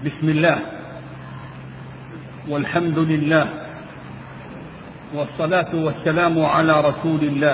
بسم الله والحمد لله والصلاة والسلام على رسول الله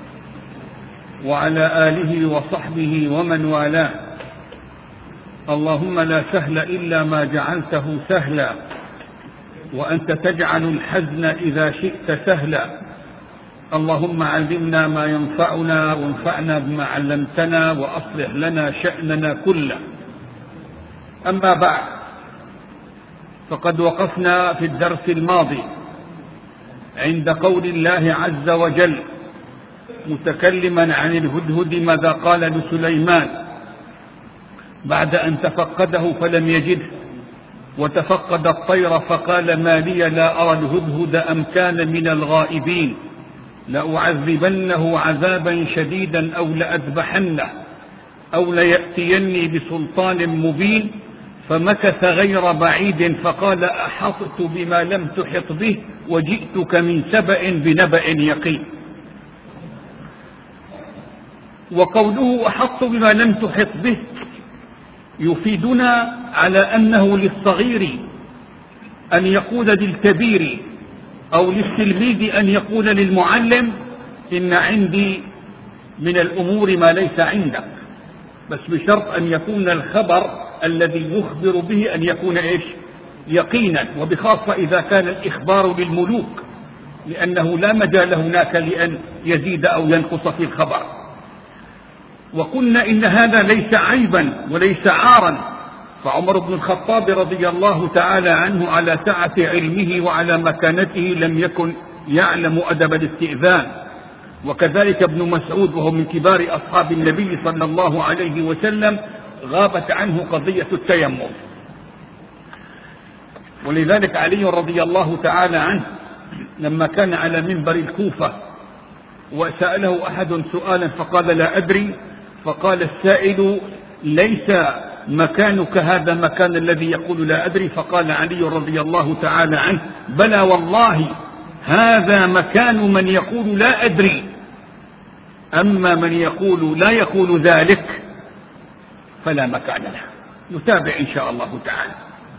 وعلى آله وصحبه ومن والاه. اللهم لا سهل إلا ما جعلته سهلا وأنت تجعل الحزن إذا شئت سهلا. اللهم علمنا ما ينفعنا وانفعنا بما علمتنا وأصلح لنا شأننا كله. أما بعد، فقد وقفنا في الدرس الماضي عند قول الله عز وجل متكلما عن الهدهد ماذا قال لسليمان بعد أن تفقده فلم يجده، وتفقد الطير فقال ما لي لا أرى الهدهد أم كان من الغائبين، لأعذبنه عذابا شديدا أو لأذبحنه أو ليأتيني بسلطان مبين. فمكث غير بعيد فقال أحطت بما لم تحط به وجئتك من سبأ بنبأ يقين. وقوله أحط بما لم تحط به يفيدنا على أنه للصغير أن يقول للكبير أو للتلميذ أن يقول للمعلم إن عندي من الأمور ما ليس عندك، بس بشرط أن يكون الخبر الذي يخبر به أن يكون يقينا، وبخاصة إذا كان الإخبار للملوك، لأنه لا مجال هناك لأن يزيد أو ينقص في الخبر. وقلنا إن هذا ليس عيبا وليس عارا، فعمر بن الخطاب رضي الله تعالى عنه على سعة علمه وعلى مكانته لم يكن يعلم أدب الاستئذان، وكذلك ابن مسعود وهو من كبار أصحاب النبي صلى الله عليه وسلم غابت عنه قضية التيمم. ولذلك علي رضي الله تعالى عنه لما كان على منبر الكوفة وسأله أحد سؤالا فقال لا أدري، فقال السائل ليس مكانك هذا مكان الذي يقول لا أدري، فقال علي رضي الله تعالى عنه بلى والله هذا مكان من يقول لا أدري، أما من يقول لا يقول ذلك فلا مكان له. نتابع إن شاء الله تعالى.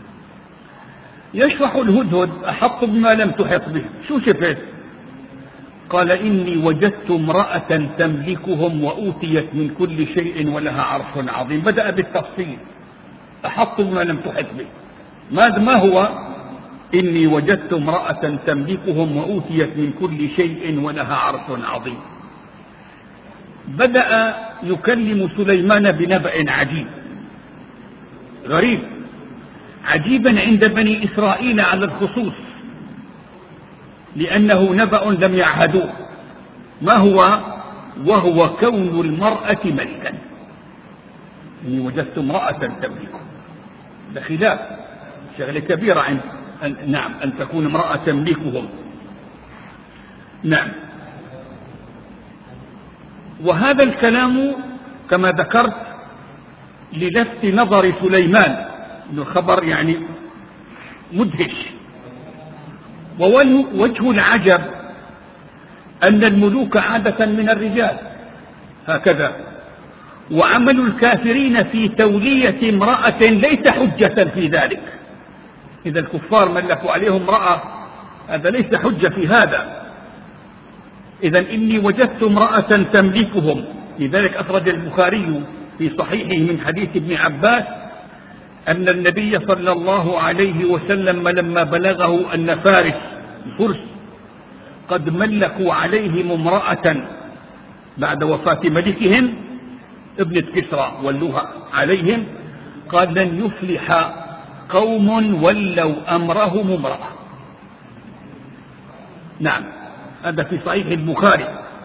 يشرح الهدهد أحط بما لم تحط به. شو شفت؟ قال إني وجدت امرأة تملكهم وأوتيت من كل شيء ولها عرش عظيم. بدأ بالتفصيل، أحط بما لم تحط به. ما هو؟ إني وجدت امرأة تملكهم وأوتيت من كل شيء ولها عرش عظيم. بدأ يكلم سليمان بنبأ عجيب غريب عجيبا عند بني إسرائيل على الخصوص، لأنه نبأ لم يعهدوه. ما هو؟ وهو كون المرأة ملكا. إني وجدت امرأة تملكهم، ده خلاف شغلة كبيرة عند نعم أن تكون امرأة تملكهم. نعم. وهذا الكلام كما ذكرت للفت نظر سليمان، الخبر يعني مدهش. ووجه العجب أن الملوك عادة من الرجال هكذا، وعمل الكافرين في تولية امرأة ليس حجة في ذلك. إذا الكفار ملكوا عليهم امرأة هذا ليس حجة في هذا. إذا إني وجدت امرأة تملكهم. لذلك أخرج البخاري في صحيحه من حديث ابن عباس أن النبي صلى الله عليه وسلم لما بلغه أن الفرس قد ملكوا عليهم امرأة بعد وفاة ملكهم ابنة كسرى ولوها عليهم، قال لن يفلح قوم ولوا أمرهم امرأة. نعم، هذا في صحيح البخاري.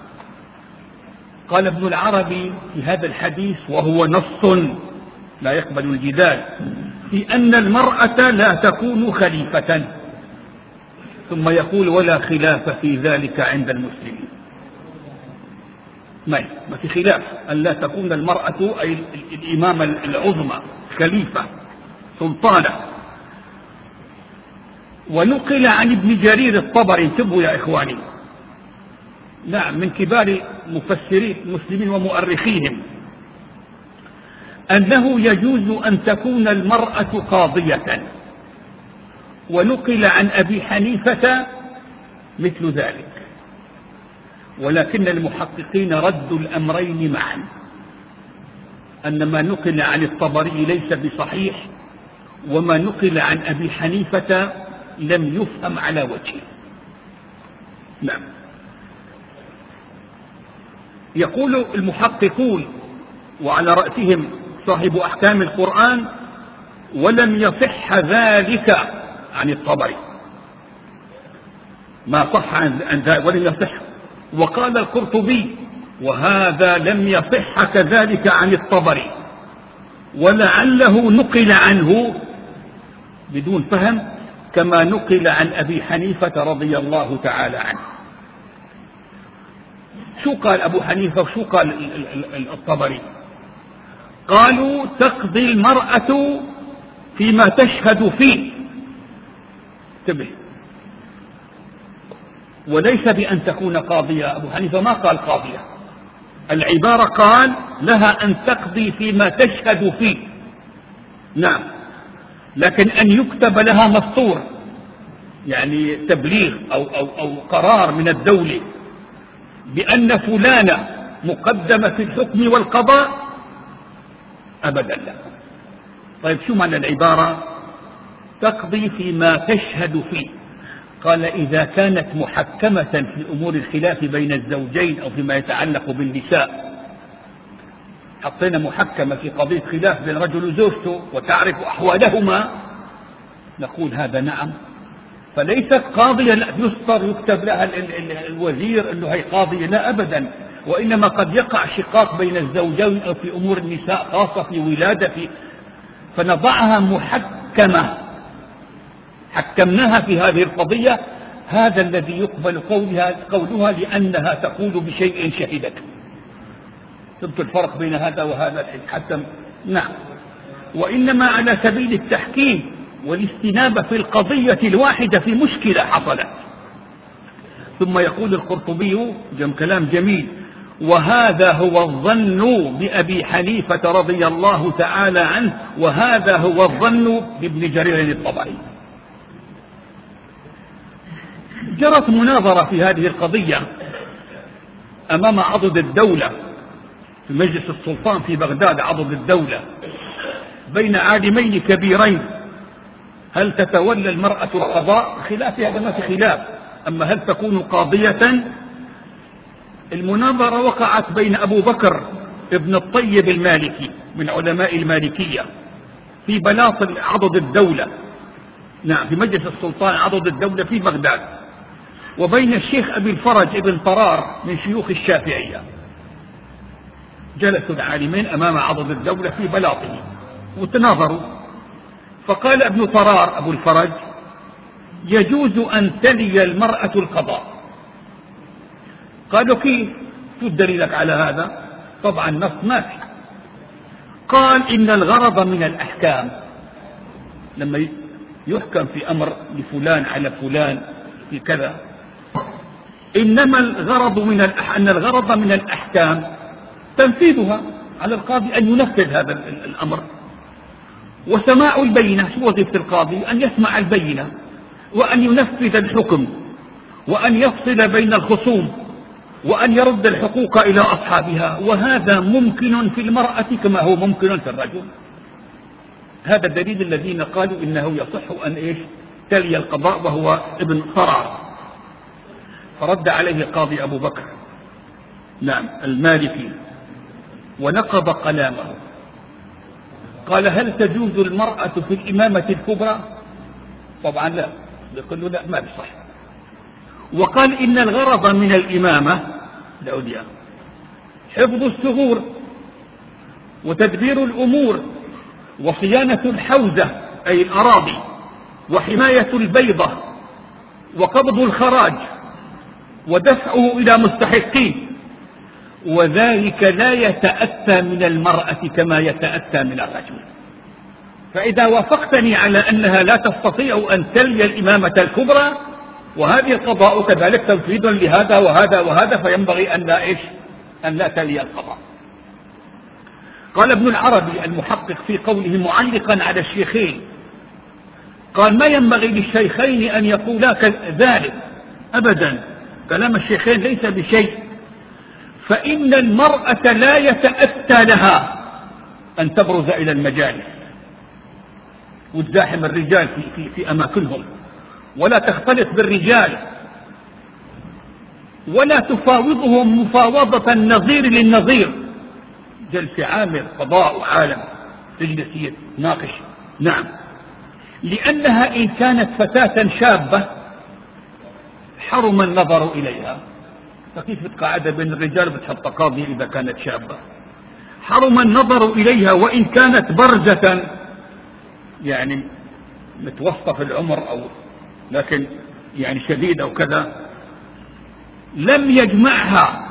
قال ابن العربي في هذا الحديث وهو نص لا يقبل الجدال في أن المرأة لا تكون خليفة، ثم يقول ولا خلاف في ذلك عند المسلمين. ما في خلاف أن لا تكون المرأة أي الإمامة العظمى خليفة سلطانة. ونقل عن ابن جرير الطبري، انتبهوا يا إخواني، نعم من كبار مفسري المسلمين ومؤرخيهم، أنه يجوز أن تكون المرأة قاضية، ونقل عن أبي حنيفة مثل ذلك، ولكن المحققين ردوا الأمرين معا، أن ما نقل عن الطبري ليس بصحيح، وما نقل عن أبي حنيفة لم يفهم على وجهه. نعم. يقول المحققون وعلى رأسهم صاحب أحكام القرآن: ولم يصح ذلك عن الطبري، ما صح عن ذلك ولم يصح. وقال القرطبي: وهذا لم يصح كذلك عن الطبري، ولعله نقل عنه بدون فهم كما نقل عن أبي حنيفة رضي الله تعالى عنه. شو قال أبو حنيفة وشو قال الطبري؟ قالوا: تقضي المرأة فيما تشهد فيه، انتبه، وليس بأن تكون قاضية. أبو حنيفة ما قال قاضية، العبارة قال لها أن تقضي فيما تشهد فيه. نعم، لكن أن يكتب لها مسطور، يعني تبليغ أو قرار من الدولة بأن فلانة مقدمة في الحكم والقضاء، أبدا لا. طيب شو معنى العبارة تقضي فيما تشهد فيه؟ قال: إذا كانت محكمة في أمور الخلاف بين الزوجين أو فيما يتعلق بالنساء، حطينا محكمة في قضية خلاف بين رجل وزوجته وتعرف أحوالهما، نقول هذا نعم. فليست قاضية لا يسطر يكتب لها الوزير أنه هي قاضية، لا أبدا، وإنما قد يقع شقاق بين الزوجين أو في أمور النساء خاصة في ولادة فنضعها محكمة، حكمناها في هذه القضية. هذا الذي يقبل قولها لأنها تقول بشيء شهدته. شفت الفرق بين هذا وهذا حتى؟ نعم. وإنما على سبيل التحكيم والاستنابة في القضية الواحدة في مشكلة حصلت. ثم يقول القرطبي كلام جميل: وهذا هو الظن بأبي حنيفة رضي الله تعالى عنه، وهذا هو الظن بابن جرير الطبري. جرت مناظرة في هذه القضية أمام عضد الدولة في مجلس السلطان في بغداد، عضد الدولة، بين عالمين كبيرين: هل تتولى المرأة القضاء؟ خلاف، هذا ما في خلاف. أما هل تكون قاضية؟ المناظرة وقعت بين أبو بكر ابن الطيب المالكي من علماء المالكية في بلاط عضد الدولة، نعم، في مجلس السلطان عضد الدولة في بغداد، وبين الشيخ أبي الفرج ابن طرار من شيوخ الشافعية. جلسوا العالمين أمام عضد الدولة في بلاطه وتناظروا. فقال ابن طرار أبو الفرج: يجوز أن تلي المرأة القضاء. قالوا: كيف؟ شو دليلك على هذا؟ طبعا نص ما في. قال: إن الغرض من الأحكام، لما يحكم في أمر لفلان على فلان في كذا، إنما الغرض أن الغرض من الأحكام تنفيذها على القاضي، أن ينفذ هذا الأمر. وسماع البينة، شو وظيفة القاضي؟ أن يسمع البينة وأن ينفذ الحكم وأن يفصل بين الخصوم وأن يرد الحقوق إلى أصحابها، وهذا ممكن في المرأة كما هو ممكن في الرجل. هذا الدليل الذين قالوا إنه يصح أن تلي القضاء، وهو ابن طرار. فرد عليه القاضي أبو بكر، نعم، المالكي، ونقض كلامه. قال: هل تجوز المرأة في الإمامة الكبرى؟ طبعا لا، يقول له لا، ما بصح. وقال: إن الغرض من الإمامة العليا حفظ الثغور وتدبير الأمور وصيانة الحوزة أي الأراضي وحماية البيضة وقبض الخراج ودفعه إلى مستحقيه، وذلك لا يتأتى من المرأة كما يتأتى من الرجل. فإذا وافقتني على أنها لا تستطيع أن تلي الإمامة الكبرى، وهذه القضاء كذلك تنفيذ لهذا وهذا وهذا، فينبغي أن لا تلي القضاء. قال ابن العربي المحقق في قوله معلقا على الشيخين، قال ما ينبغي للشيخين أن يقولا ذلك أبدا، كلام الشيخين ليس بشيء، فإن المرأة لا يتأتى لها أن تبرز إلى المجالس وتزاحم الرجال في أماكنهم، ولا تختلط بالرجال، ولا تفاوضهم مفاوضة النظير للنظير، جلس عامر قضاء وعالم تجلس ناقش. نعم، لأنها إن كانت فتاة شابة حرم النظر إليها، فكيف تقعد بين الرجال بتحط قاضية إذا كانت شابة؟ حرم النظر إليها، وإن كانت برزة يعني متوسطة في العمر أو لكن يعني شديدة وكذا، لم يجمعها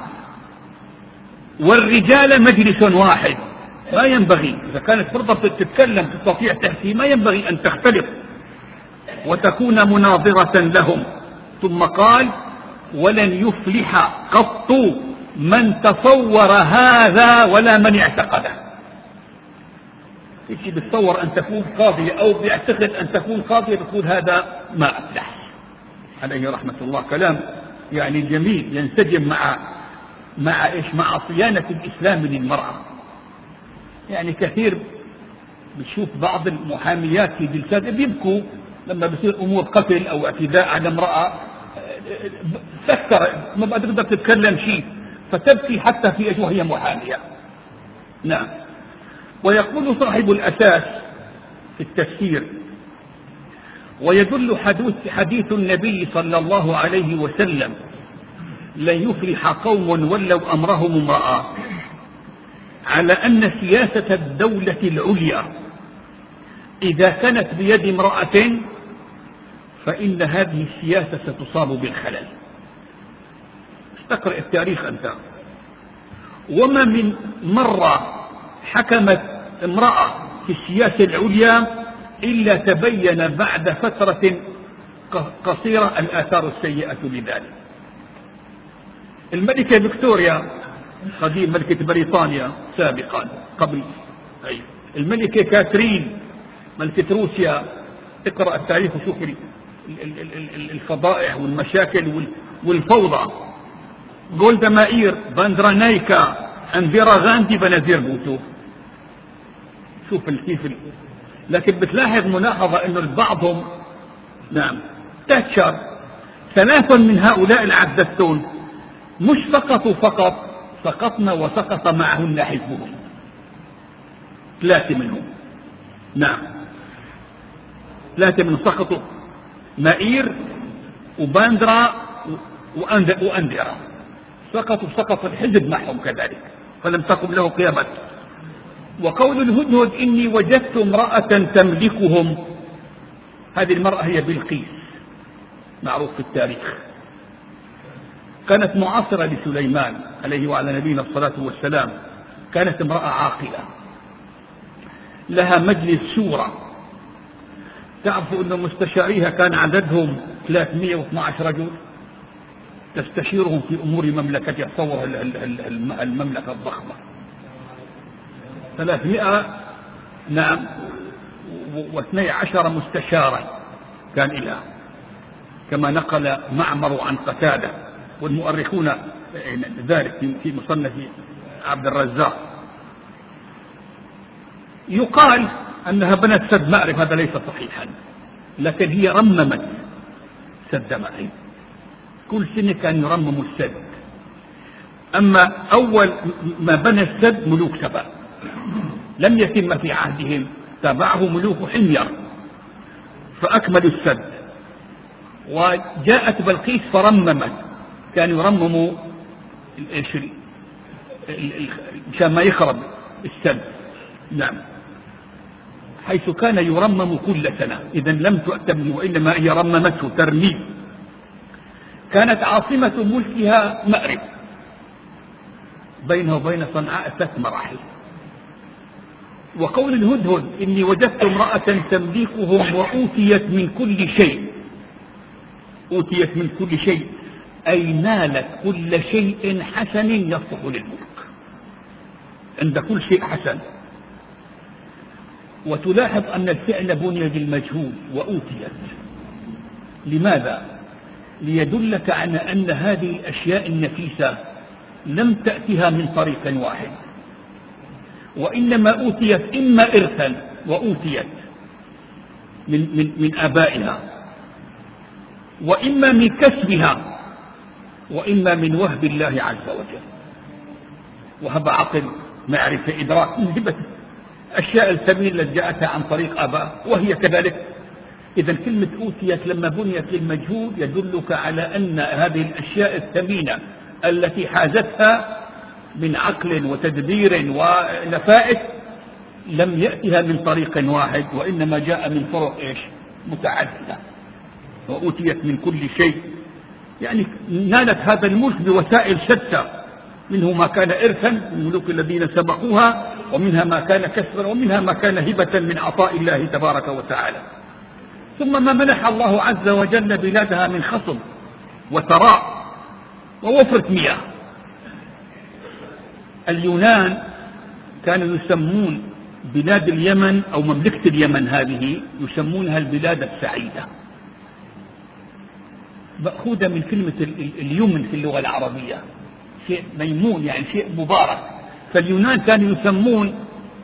والرجال مجلس واحد، ما ينبغي إذا كانت فرضة تتكلم تستطيع تحكي، ما ينبغي أن تختلف وتكون مناظرة لهم. ثم قال ولن يفلح قط من تصور هذا ولا من اعتقده. يجي بتصور أن تكون قاضية أو بيعتقد أن تكون قاضية بيقول هذا ما أفلح. عليه رحمة الله كلام يعني جميل ينسجم مع صيانة الإسلام للمرأة. يعني كثير بتشوف بعض المحاميات في جلسات بيبكوا لما بيصير أمور قتل أو اعتداء على امرأة، تذكر ما بتقدر تتكلم شيء فتبكي حتى في وهي محامية. نعم. ويقول صاحب الأساس في التفسير ويدل حديث النبي صلى الله عليه وسلم لن يفلح قوم ولوا أمرهم امرأة على أن سياسة الدولة العليا إذا كانت بيد امرأة فإن هذه السياسة ستصاب بالخلل. استقرأ التاريخ أنت، وما من مرة حكمت امرأة في السياسة العليا إلا تبين بعد فترة قصيرة الآثار السيئة لذلك. الملكة فيكتوريا قديم ملكة بريطانيا سابقا قبل الملكة كاترين ملكة روسيا، اقرأ التاريخ وشوف الفضائح والمشاكل والفوضى. جولدا مائير، باندرا نايكا، انديرا غاندي، بنازير بوتو. شوف كيف لكن بتلاحظ ملاحظة انه بعضهم نعم تاتشر، ثلاث من هؤلاء العبدتون مش سقطن وسقط معهن حزبهم، ثلاثة منهم. نعم، ثلاثة منهم سقطوا، مائير وباندرا وأندرا سقط الحزب معهم كذلك، فلم تقم له قيامة. وقول الهدهد إني وجدت امرأة تملكهم، هذه المرأة هي بلقيس معروف في التاريخ، كانت معاصرة لسليمان عليه وعلى نبينا الصلاة والسلام، كانت امرأة عاقلة لها مجلس شورى. تعرفوا أن مستشاريها كان عددهم 312 رجل تستشيرهم في أمور مملكتها. تصور المملكة الضخمة 300 نعم و12 مستشارا كان إلى، كما نقل معمر عن قتادة والمؤرخون ذلك في مصنف عبد الرزاق. يقال أنها بنت سد مأرب، هذا ليس صحيحا، لكن هي رممت سد مأرب، كل سنة كان يرمموا السد. أما أول ما بنى السد ملوك سبأ لم يتم في عهدهم، تابعه ملوك حمير فأكملوا السد. وجاءت بلقيس فرممت، كانوا يرمموا مشان ما يخرب السد. نعم، حيث كان يرمم كل سنة، إذا لم تؤتم وإنما هي رممته ترميم. كانت عاصمة ملكها مأرب، بينها وبين صنعاء 3 مراحل. وقول الهدهد إني وجدت امرأة تملكهم وأوتيت من كل شيء، أوتيت من كل شيء أي نالت كل شيء حسن يصلح للملك. عند كل شيء حسن. وتلاحظ أن الفعل بني بالمجهول وأوتيت. لماذا؟ ليدلك على أن هذه الأشياء النفيسة لم تأتها من طريق واحد، وإنما أوتيت إما إرثا وأوتيت من آبائها، وإما من كسبها، وإما من وهب الله عز وجل. وهب عقل، معرفة، إدراك، هبة أشياء الثمين التي جاءتها عن طريق آباء، وهي كذلك. إذا كلمة أوتيت لما بنيت للمجهول يدلك على أن هذه الأشياء الثمينة التي حازتها من عقل وتدبير ونفائس لم يأتها من طريق واحد، وإنما جاء من طرق متعددة. وأوتيت من كل شيء، يعني نالت هذا الملك بوسائل شتى، منه ما كان إرثا من ملوك الذين سبقوها، ومنها ما كان كسبا، ومنها ما كان هبة من عطاء الله تبارك وتعالى. ثم ما منح الله عز وجل بلادها من خصب وثراء ووفرة مياه. اليونان كانوا يسمون بلاد اليمن أو مملكة اليمن هذه يسمونها البلاد السعيدة، مأخوذة من كلمة اليمن في اللغة العربية، شيء ميمون يعني شيء مبارك. فاليونان كانوا يسمون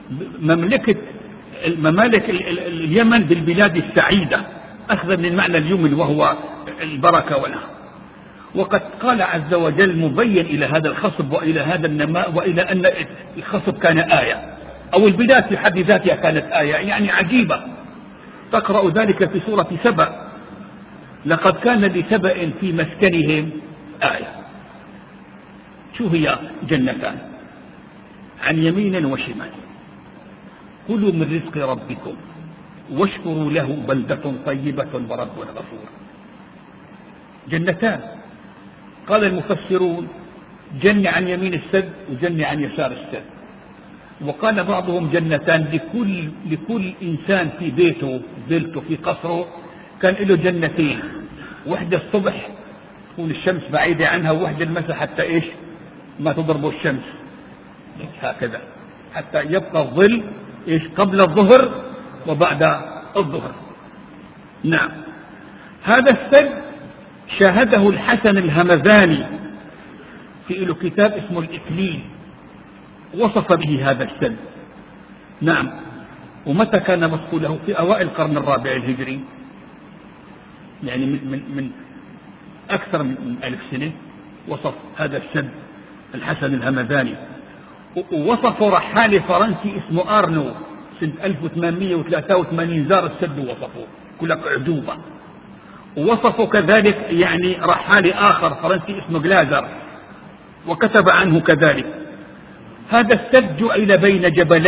ممالك اليمن بالبلاد السعيدة، أخذا من معنى اليمن وهو البركة والنهر. وقد قال عز وجل مبين إلى هذا الخصب وإلى هذا النماء وإلى أن الخصب كان آية، أو البلاد في حد ذاتها كانت آية، يعني عجيبة. تقرأ ذلك في سورة سبأ: لقد كان لسبأ في مسكنهم آية. شو هي؟ جنتان عن يمين وشمال، كلوا من رزق ربكم واشكروا له بلدة طيبة ورب غفور. جنتان، قال المفسرون جنة عن يمين السد وجنة عن يسار السد. وقال بعضهم جنتان لكل إنسان في بيته في قصره كان له جنتين، وحدة الصبح تكون الشمس بعيدة عنها، ووحدة المساء حتى ما تضربه الشمس، هكذا حتى يبقى الظل قبل الظهر وبعد الظهر. نعم، هذا السد شاهده الحسن الهمذاني في له كتاب اسمه الإكليل، وصف به هذا السد. نعم. ومتى كان مدخوله؟ في أوائل القرن الرابع الهجري، يعني من أكثر من 1000 سنة وصف هذا السد الحسن الهمذاني. ووصفه رحال فرنسي اسمه أرنو سنة 1883، زار السد ووصفه، كلك عجوبة. ووصفه كذلك يعني رحال آخر فرنسي اسمه جلازر، وكتب عنه كذلك. هذا السد جعل بين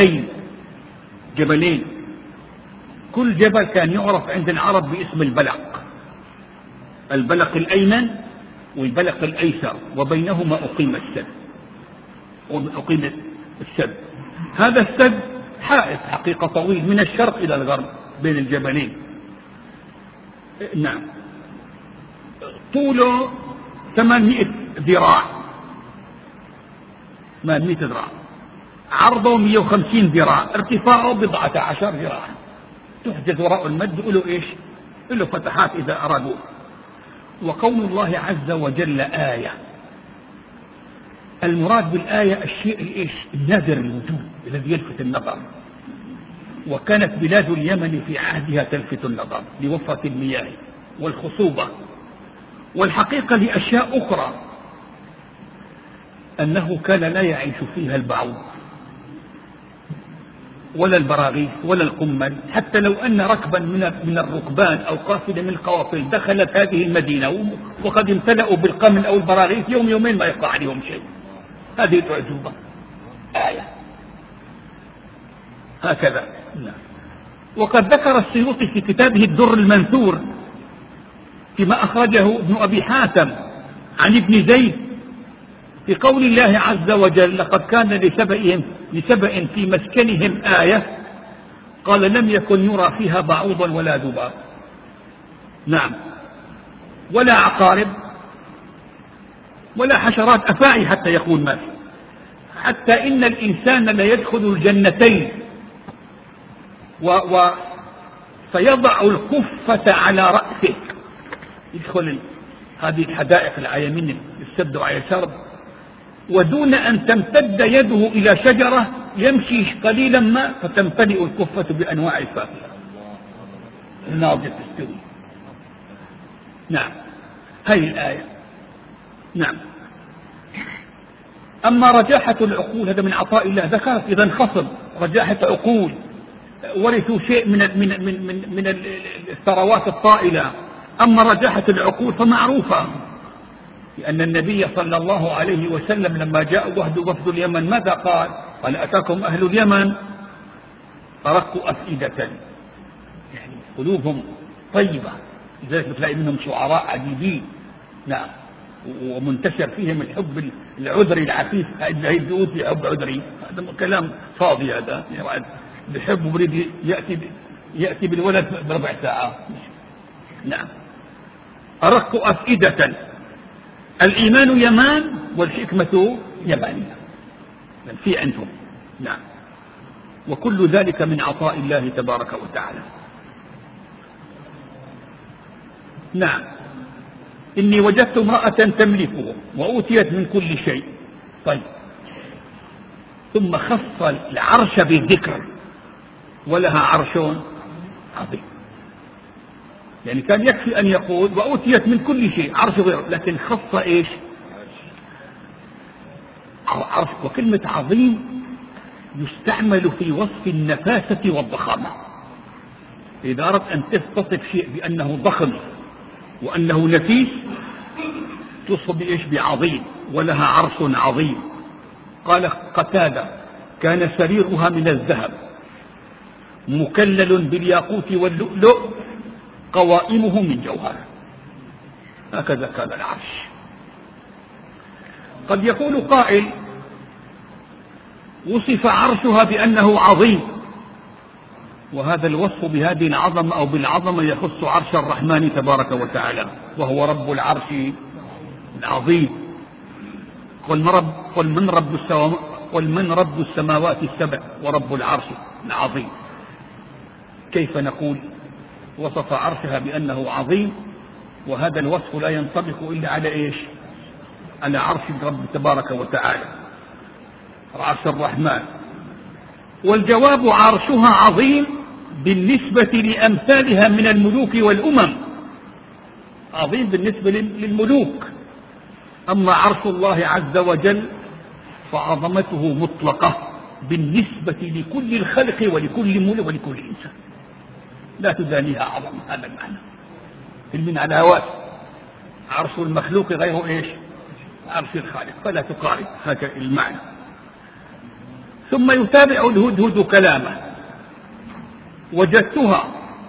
جبلين، كل جبل كان يعرف عند العرب باسم البلق الأيمن والبلق الأيسر، وبينهما أقيم السد. هذا السد حائط حقيقة طويل من الشرق إلى الغرب بين الجبلين. نعم، طوله 800 ذراع، 800 ذراع، عرضه 150 ذراع، ارتفاعه 14 ذراع. تحجز وراء المد له فتحات إذا أرادوا. وقول الله عز وجل آية، المراد بالآية الشيء النادر الوجود الذي يلفت النظر. وكانت بلاد اليمن في عهدها تلفت النظر لوفرة المياه والخصوبة، والحقيقة لأشياء أخرى، أنه كان لا يعيش فيها البعوض ولا البراغيث ولا القمل، حتى لو أن ركبا من الركبان أو قافلة من القوافل دخلت هذه المدينة وقد امتلأوا بالقمل أو البراغيث، يومين ما يقع عليهم شيء. هذه الأعجوبة آية هكذا. وقد ذكر السيوطي في كتابه الدر المنثور فيما أخرجه ابن أبي حاتم عن ابن زيد في قول الله عز وجل: لقد كان لسبأ في مسكنهم آية، قال: لم يكن يرى فيها بعوض ولا ذباب. نعم، ولا عقارب ولا حشرات أفاعي حتى يقول ما في. حتى إن الإنسان لا يدخل الجنتين فيضع الكفة على رأسه، يدخل هذه الحدائق على يمين السد وعلى يسار، ودون أن تمتد يده إلى شجرة يمشي قليلا ما فتمتلئ الكفة بأنواع الفاكهة الناضجة تستوي. نعم، هذه الآية. نعم. أما رجاحة العقول هذا من عطاء الله، ذكرت إذا انخفض رجاحة عقول، ورثوا شيء من الثروات الطائلة. أما رجاحة العقول فمعروفة، لأن النبي صلى الله عليه وسلم لما جاء وفد اليمن ماذا قال؟ قال أتاكم أهل اليمن أرقوا أفئدة، يعني قلوبهم طيبة، لذلك تلاقي منهم شعراء عديدين. نعم. ومنتشر فيهم الحب العذري العفيف، هاي البيوت يحب عذري، هذا كلام فاضي، هذا يعني بحب بريد يأتي بالولد بربع ساعة. نعم. أرقوا أفئدة، الإيمان يمان والحكمة يمانية، في عندهم. نعم. وكل ذلك من عطاء الله تبارك وتعالى. نعم. إني وجدت امرأة تملكهم وأوتيت من كل شيء. طيب، ثم خص العرش بالذكر، ولها عرش عظيم. يعني كان يكفي أن يقول وأوتيت من كل شيء عرش غير، لكن خص إيش؟ عرش. وكلمة عظيم يستعمل في وصف النفاسة والضخامة. إذا أردت أن تصف شيء بأنه ضخم وأنه نفيس توصف بإيش؟ بعظيم. ولها عرش عظيم. قال قتادة كان سريرها من الذهب مكلل بالياقوت واللؤلؤ قوائمه من جوهر. هكذا كان العرش. قد يقول قائل وصف عرشها بأنه عظيم، وهذا الوصف بهذه العظمة أو بالعظمة يخص عرش الرحمن تبارك وتعالى، وهو رب العرش العظيم. قل من رب السماوات السبع ورب العرش العظيم. كيف نقول وصف عرشها بأنه عظيم وهذا الوصف لا ينطبق إلا على إيش؟ على عرش الرب تبارك وتعالى، عرش الرحمن. والجواب عرشها عظيم بالنسبة لأمثالها من الملوك والأمم، عظيم بالنسبة للملوك. أما عرش الله عز وجل فعظمته مطلقة بالنسبة لكل الخلق ولكل ملك ولكل إنسان، لا تدانيها عظمة. هذا المعنى من على هواك. عرش المخلوق غير إيش؟ عرش الخالق، فلا تقارب. هذا المعنى. ثم يتابع الهدهد كلامه وجدتها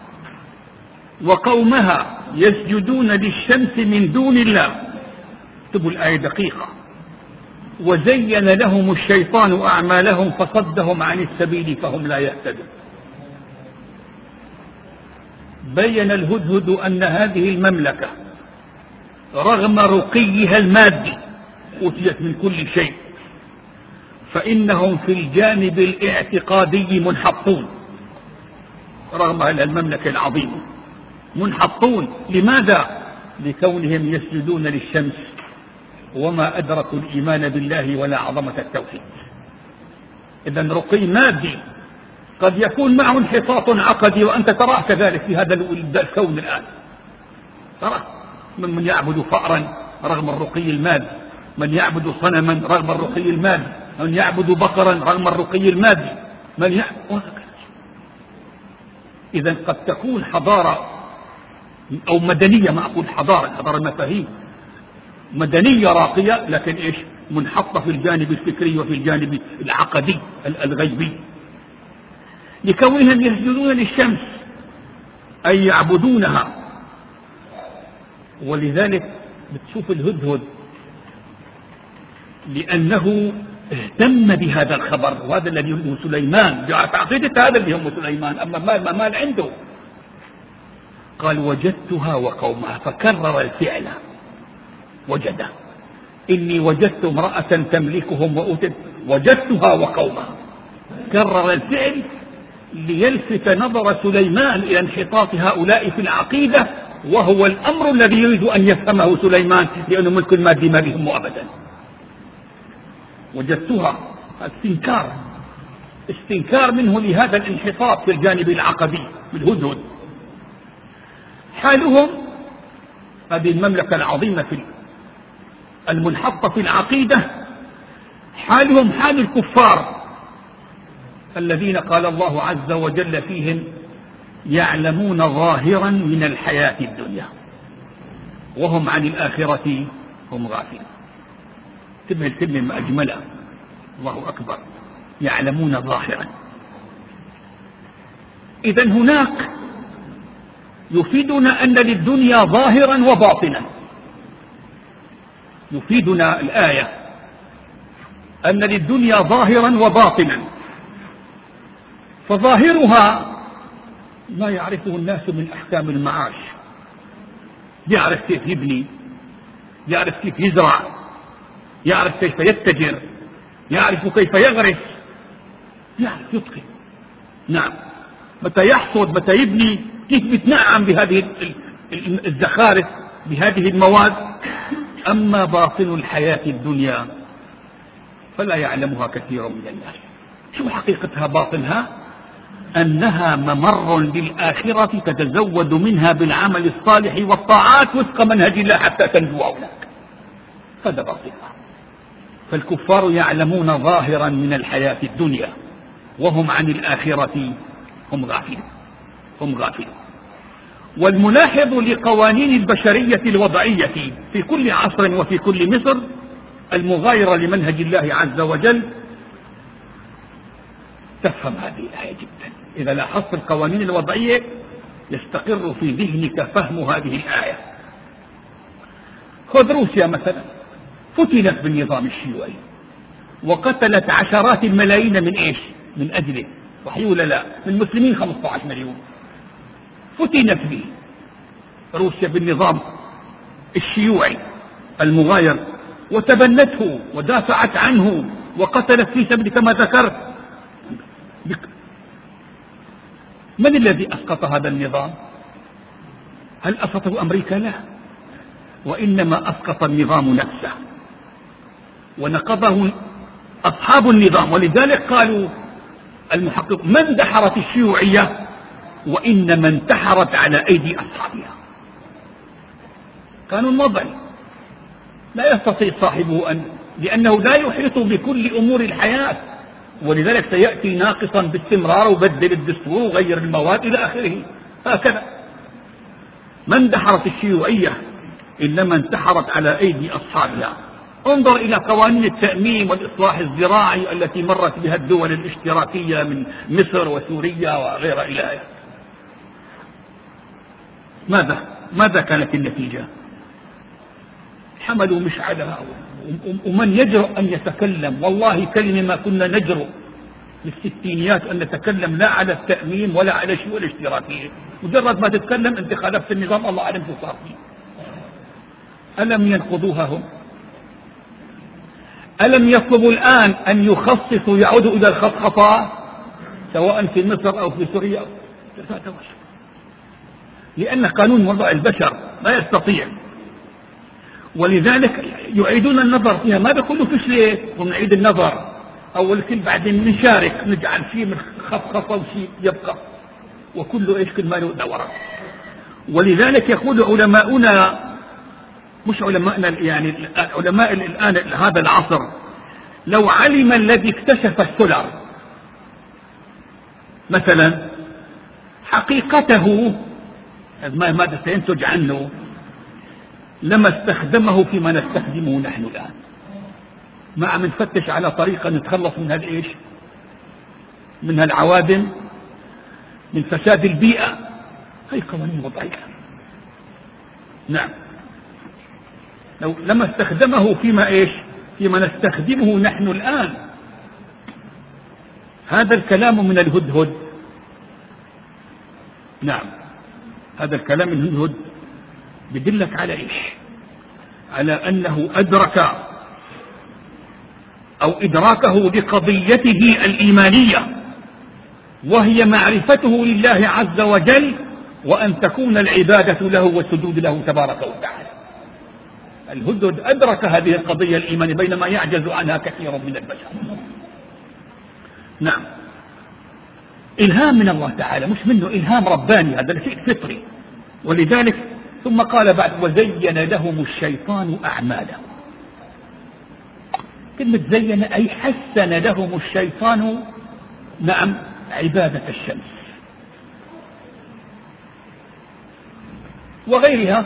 وقومها يسجدون للشمس من دون الله. اكتبوا الآية دقيقة. وزين لهم الشيطان أعمالهم فصدهم عن السبيل فهم لا يهتدون. بين الهدهد أن هذه المملكة رغم رقيها المادي أوتيت من كل شيء، فإنهم في الجانب الاعتقادي منحطون. رغم أن المملكة العظيمة منحطون. لماذا؟ لكونهم يسجدون للشمس وما أدركوا الإيمان بالله ولا عظمة التوحيد. إذن رقي مادي قد يكون معه انحطاط عقدي، وأنت تراه كذلك في هذا الكون الآن. ترى من يعبد فأرا رغم الرقي المادي، من يعبد صنما رغم الرقي المادي، من يعبد بقرا رغم الرقي المادي، من يعبد. إذن قد تكون حضارة أو مدنية، ما أقول حضارة المفاهيم، مدنية راقية، لكن إيش؟ منحطة في الجانب الفكري وفي الجانب العقدي الغيبي. لكونهم يسجدون للشمس أي يعبدونها. ولذلك بتشوف الهدهد لأنه اهتم بهذا الخبر، وهذا الذي يهمه سليمان، جاءت عقيدة هذا اللي يهمه سليمان. أما مال عنده. قال وجدتها وقومها، فكرر الفعل وجد. إني وجدت امرأة تملكهم وأوتت وجدتها وقومها. كرر الفعل ليلفت نظر سليمان إلى انحطاط هؤلاء في العقيدة، وهو الأمر الذي يريد أن يفهمه سليمان، لأنه ملك المادي ما بهم أبدا. وجدتها استنكار منه لهذا الانحطاط في الجانب العقدي بالهدهد. حالهم هذه المملكة العظيمة في المنحطة في العقيدة، حالهم حال الكفار الذين قال الله عز وجل فيهم: يعلمون ظاهرا من الحياة الدنيا وهم عن الآخرة هم غافلون. تبه الكلمة أجملها، الله أكبر، يعلمون ظاهرا. إذن هناك يفيدنا أن للدنيا ظاهرا وباطنا. يفيدنا الآية أن للدنيا ظاهرا وباطنا، فظاهرها ما يعرفه الناس من أحكام المعاش، يعرف كيف يبني، يعرف كيف يزرع، يعرف كيف يتجر، يعرف كيف يغرس، يعرف يتقن. نعم، متى يحصد، متى يبني، كيف يتنعم بهذه الزخارف، بهذه المواد. أما باطن الحياة الدنيا فلا يعلمها كثير من الناس. شو حقيقتها؟ باطنها أنها ممر للآخرة تتزود منها بالعمل الصالح والطاعات وفق منهج الله حتى تنجو هناك. هذا باطنها. فالكفار يعلمون ظاهرا من الحياة الدنيا وهم عن الآخرة هم غافلون. والملاحظ لقوانين البشرية الوضعية في كل عصر وفي كل مصر المغايرة لمنهج الله عز وجل تفهم هذه الآية جدا. إذا لاحظت القوانين الوضعية يستقر في ذهنك فهم هذه الآية. خذ روسيا مثلا، فتنت بالنظام الشيوعي وقتلت عشرات الملايين من إيش؟ من أجله، صحيح ولا لا؟ من مسلمين 15 مليون. فتنت به روسيا بالنظام الشيوعي المغاير وتبنته ودافعت عنه وقتلت في سبيل كما ذكرت. من الذي أسقط هذا النظام؟ هل أسقطه أمريكا؟ لا، وإنما أسقط النظام نفسه ونقضه أصحاب النظام. ولذلك قالوا المحقق: من اندحرت الشيوعية وإنما انتحرت على أيدي أصحابها. قانون وضعي لا يستطيع صاحبه لأنه لا يحيط بكل أمور الحياة، ولذلك سيأتي ناقصا باستمرار وبدل الدستور وغير المواد إلى آخره. هكذا ما اندحرت الشيوعية إنما انتحرت على أيدي أصحابها. انظر إلى قوانين التأميم والإصلاح الزراعي التي مرت بها الدول الاشتراكية من مصر وسوريا وغيرها إلى آخره. ماذا كانت النتيجة؟ حملوا مشعلها. ومن يجرؤ أن يتكلم؟ والله كلمة ما كنا نجرؤ بالستينيات أن نتكلم لا على التأميم ولا على شيء الاشتراكية. مجرد ما تتكلم أنت خالفت النظام، الله أعلم شو صار فيه. ألم ينقضوها هم؟ ألم يطلبوا الآن أن يخصصوا يعودوا إلى الخصخصة سواء في مصر أو في سوريا؟ لأن قانون وضع البشر لا يستطيع، ولذلك يعيدون النظر فيها. ما بيقولوا فشلة ونعيد النظر أول كل، بعدين نشارك نجعل شيء من خصخصة وشيء يبقى، وكله إيش؟ كل ما له دورة. ولذلك يقول علماؤنا، مش علماءنا يعني علماء الآن هذا العصر، لو علم الذي اكتشف السولار مثلا حقيقته ماذا سينتج عنه لما استخدمه فيما نستخدمه نحن الآن. ما عم نفتش على طريقة نتخلص من هالإيش، من هالعوادم، من فساد البيئة. هي قوانين وضعية. نعم، لو لما استخدمه فيما إيش، فيما نستخدمه نحن الآن. هذا الكلام من الهدهد. نعم، هذا الكلام من الهدهد بدلك على إيش؟ على أنه أو إدراكه لقضيته الإيمانية، وهي معرفته لله عز وجل، وأن تكون العبادة له والسجود له تبارك وتعالى. الهدهد أدرك هذه القضية الإيمانية بينما يعجز عنها كثير من البشر. نعم، إلهام من الله تعالى، مش منه، إلهام رباني، هذا شيء فطري. ولذلك ثم قال بعد: وزين لهم الشيطان أعمالهم. كلمة زين أي حسن لهم الشيطان، نعم، عبادة الشمس وغيرها،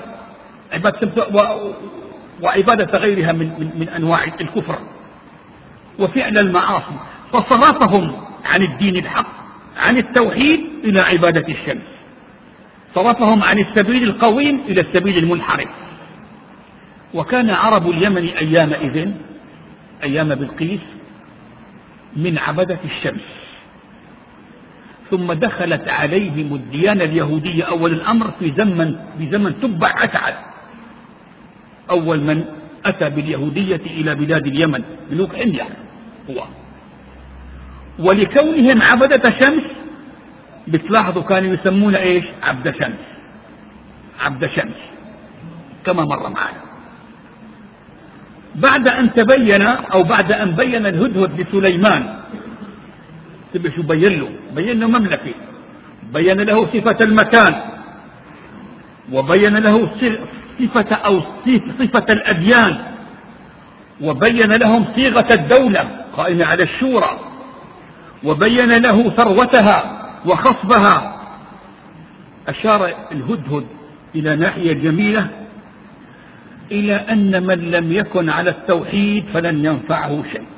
وعبادة غيرها من أنواع الكفر وفعل المعاصي، فصرفهم عن الدين الحق، عن التوحيد، إلى عبادة الشمس، صرفهم عن السبيل القويم إلى السبيل المنحرف. وكان عرب اليمن أيامئذ، أيام بلقيس، من عبدة الشمس، ثم دخلت عليهم الديانة اليهودية أول الأمر في زمن تبع أسعد، أول من أتى باليهودية إلى بلاد اليمن، ملوك عنيا هو. ولكونهم عبدة شمس، بتلاحظوا كانوا يسمون إيش؟ عبد شمس، عبد شمس، كما مر معنا. بعد أن تبين، أو بعد أن بين الهدهد لسليمان، شو بين له؟ بين له مملكة، بين له صفة المكان، وبين له صفة الأديان، وبين لهم صيغة الدولة قائمة على الشورى، وبين له ثروتها وخصبها. أشار الهدهد إلى ناحية جميلة، إلى أن من لم يكن على التوحيد فلن ينفعه شيء.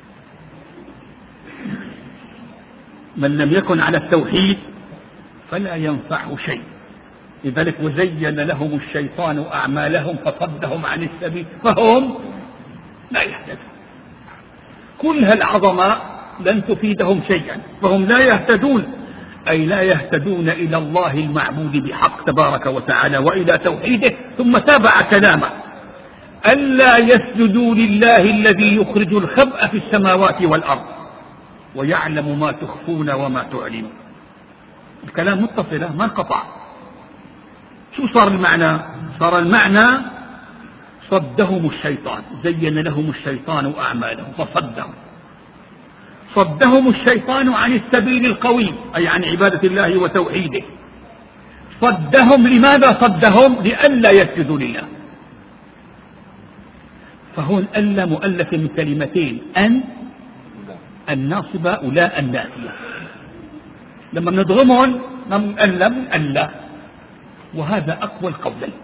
من لم يكن على التوحيد فلا ينفعه شيء. لذلك وزين لهم الشيطان أعمالهم فصدهم عن السبيل فهم لا يهتدون. كل هالعظمة لن تفيدهم شيئا، فهم لا يهتدون، أي لا يهتدون إلى الله المعبود بحق تبارك وتعالى وإلى توحيده. ثم تابع كلامه: ألا يسجدوا لله الذي يخرج الخبأ في السماوات والأرض ويعلم ما تخفون وما تعلنون. الكلام متصلة ما انقطع. شو صار المعنى؟ صار المعنى: صدهم الشيطان، زين لهم الشيطان أعمالهم صدهم الشيطان عن السبيل القويم، أي عن عبادة الله وتوحيده. صدهم، لماذا صدهم؟ لئلا يسجدوا لله. فهون ألا مؤلف من كلمتين: أن الناصبة ولا النافية. لما نضغمهم نألم ألا، وهذا أقوى القولين،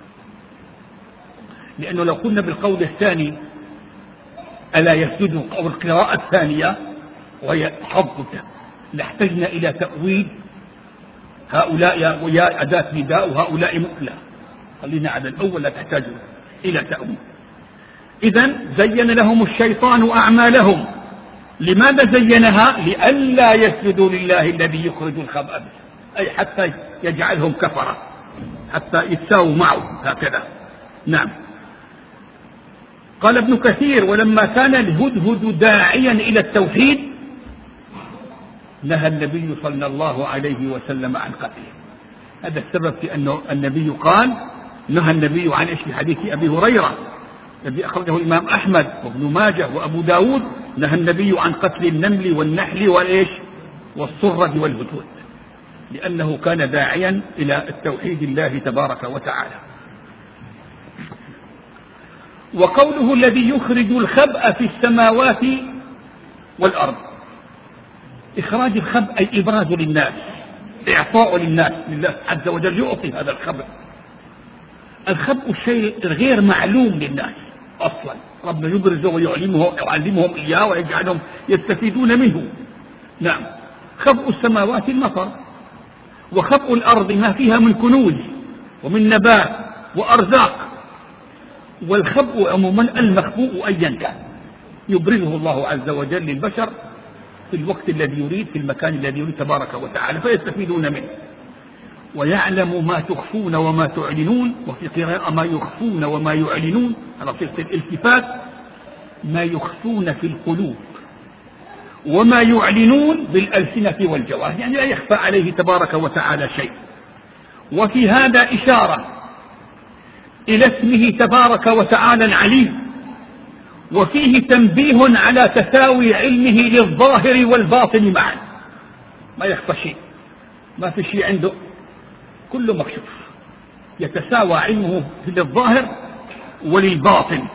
لأنه لو قلنا بالقول الثاني ألا يسجدوا، أو القراءة الثانية وهي حظك، لاحتجنا إلى تأويل هؤلاء ويا أداة نداء وهؤلاء مؤلة. خلينا على الأول، لا تحتاج إلى تأويل. إذن زين لهم الشيطان أعمالهم. لماذا زينها؟ لئلا يسجدوا لله الذي يخرج الخبأ، أي حتى يجعلهم كفرة، حتى يتساووا معه هكذا. نعم. قال ابن كثير: ولما كان الهدهد داعيا إلى التوحيد نهى النبي صلى الله عليه وسلم عن قتله. هذا السبب في أنه النبي قال، نهى النبي عن إيش؟ في حديث أبي هريرة الذي أخرجه الإمام أحمد وابن ماجه وأبو داود: نهى النبي عن قتل النمل والنحل والإيش؟ والصرد والهدهد، لأنه كان داعيا إلى التوحيد الله تبارك وتعالى. وقوله: الذي يخرج الخبأ في السماوات والأرض، إخراج الخبأ أي إبراز للناس، إعطاء للناس، لله عز وجل يعطي هذا الخبأ. الخبأ الشيء غير معلوم للناس أصلا، ربنا يبرزه ويعلمهم إياه ويجعلهم يستفيدون منه. نعم. خبأ السماوات المطر، وخبأ الأرض ما فيها من كنوز ومن نبات وأرزاق. والخبأ عموما المخبوء أيا كان يبرزه الله عز وجل للبشر في الوقت الذي يريد، في المكان الذي يريد تبارك وتعالى، فيستفيدون منه. ويعلم ما تخفون وما تعلنون، وفي قراءة ما يخفون وما يعلنون على صيغة الالتفات. ما يخفون في القلوب وما يعلنون بالألسنة والجوارح، يعني لا يخفى عليه تبارك وتعالى شيء. وفي هذا إشارة إلى اسمه تبارك وتعالى العليم، وفيه تنبيه على تساوي علمه للظاهر والباطن معا، ما يخفى شيء، ما في شيء عنده، كله مكشوف، يتساوى علمه للظاهر وللباطن.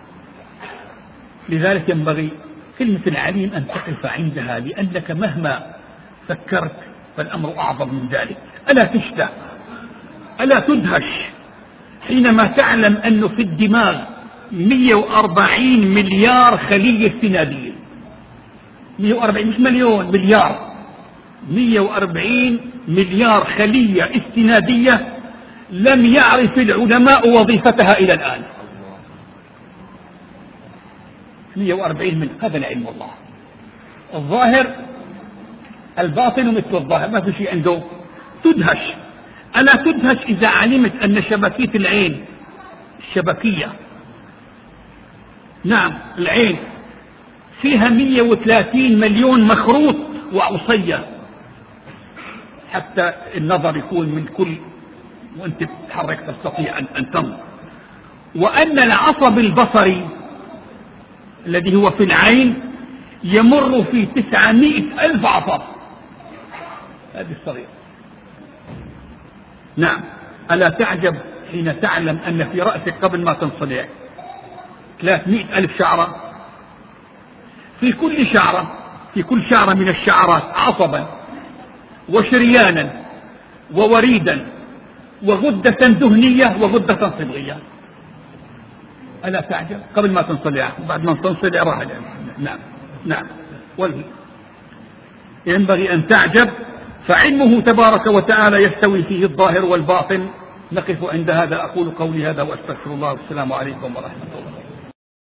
لذلك ينبغي كلمة العليم أن تقف عندها، لأنك مهما فكرت فالأمر أعظم من ذلك. ألا تشتاق، ألا تدهش حينما تعلم أنه في الدماغ 140 مليار خلية استنادية، 140 مش مليون، مليار، 140 مليار خلية استنادية لم يعرف العلماء وظيفتها إلى الآن. 140 من هذا العلم الله. الظاهر الباطن مثل الظاهر، ما في شيء عنده. تدهش، ألا تدهش إذا علمت أن شبكية العين، الشبكية، نعم العين فيها 130 مليون مخروط وعصية حتى النظر يكون من كل، وانت تتحرك تستطيع أن تنظر. وأن العصب البصري الذي هو في العين يمر في 900 ألف عصب، هذه الصغيرة. نعم، ألا تعجب حين تعلم أن في رأسك قبل ما تنصلع 300 ألف شعرة، في كل شعرة، في كل شعرة من الشعرات عصبا وشريانا ووريدا وغدة دهنية وغدة صبغية. ألا تعجب قبل ما تنصلع، بعد ما تنصلع راح. نعم نعم، ينبغي أن تعجب. فعلمه تبارك وتعالى يستوي فيه الظاهر والباطن. نقف عند هذا، أقول قولي هذا وأستغفر الله، والسلام عليكم ورحمة الله.